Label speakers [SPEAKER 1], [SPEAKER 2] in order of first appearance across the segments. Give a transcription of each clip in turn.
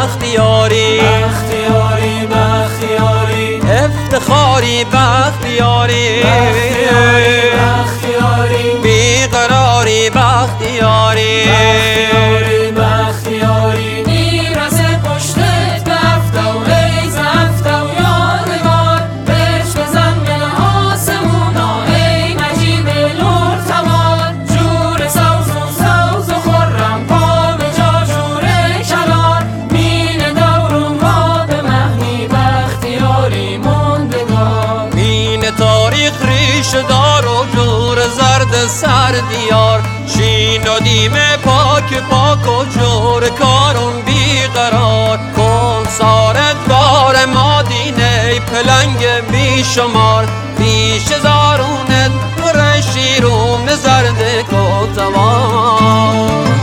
[SPEAKER 1] بختیاری،
[SPEAKER 2] بختیاری بختیاری،
[SPEAKER 1] افتخاری بختیاری،
[SPEAKER 2] بختیاری بختیاری،
[SPEAKER 1] بیقراری بختیاری،
[SPEAKER 2] بختیاری بختیاری، میرسه پشتت بفته و ای زفته و یادگار، برش بزن من آسمونا ای نجیب لور تبار، جور سوز و خورم پا به جا جور کلار، مین دورون ما به مهنی بختیاری موندگار،
[SPEAKER 1] مین تاریخ ریش دار و جور زرد سر دیار، شین و دیم پاک پاک و جور کارون بیقرار، کن سارت بار مادینه پلنگ بی شمار، پیش زارونت پر شیرون زرد کتوار.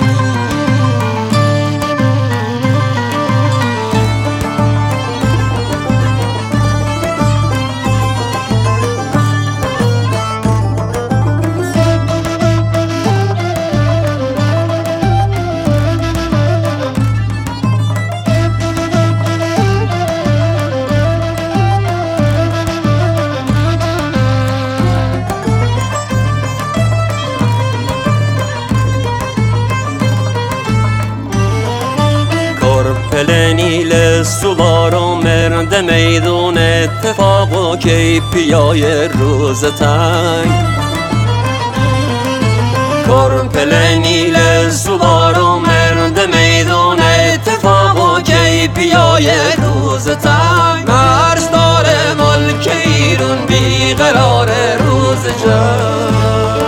[SPEAKER 1] نیل سوار و مرد میدون اتفاق و کیپیای روز تنگ، کرپل نیل سوار و مرد میدون اتفاق و کیپیای روز تنگ، مرزدار ملک ایران بیقرار روز جنگ.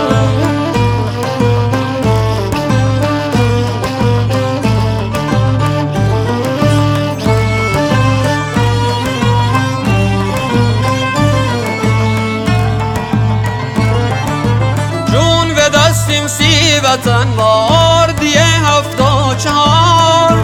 [SPEAKER 1] سی وطن واردی 74،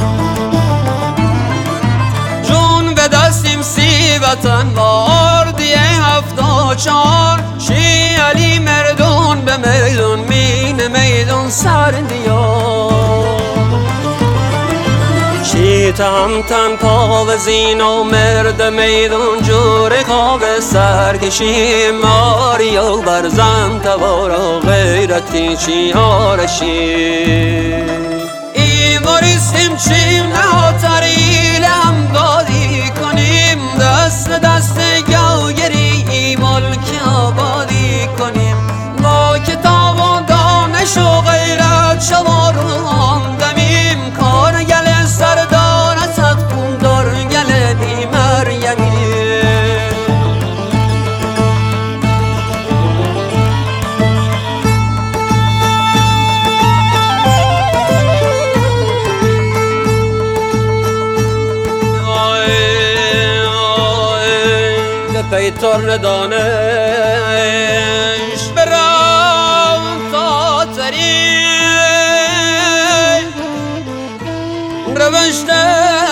[SPEAKER 1] جون به دستیم سی وطن واردی 74، شی علی مردون به میدون مین میدون سر دیار، شی تهمتن پا و زین و مرد میدون جور کاب سرکشی، ماری و برزن توارا غیرتی چی آرشی، ای ماریستیم چیم نه تریل هم دادی کنیم، دست دست گوگری ای ملک آبادی کنیم، با کتاب و دانش و غیرت شما رو آمدمیم، کار گل سردارت کندار گل بی مریمی، پیتر ندانش برام تا تری روشته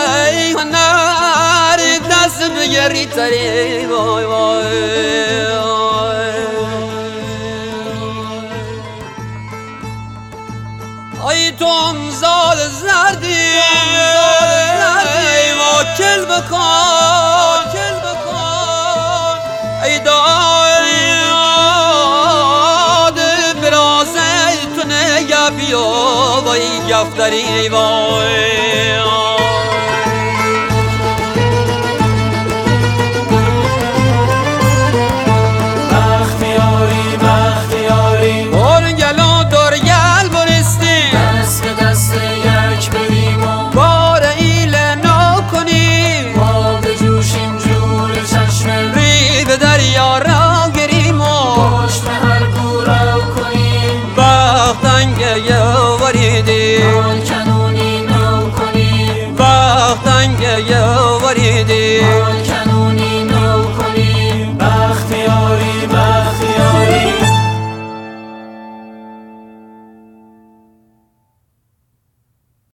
[SPEAKER 1] هنر دست بگری تری، وای وای ای تو امزاد زردی واکل بکن، ای داد برازه تو نگه بیا با ای گفتری، وای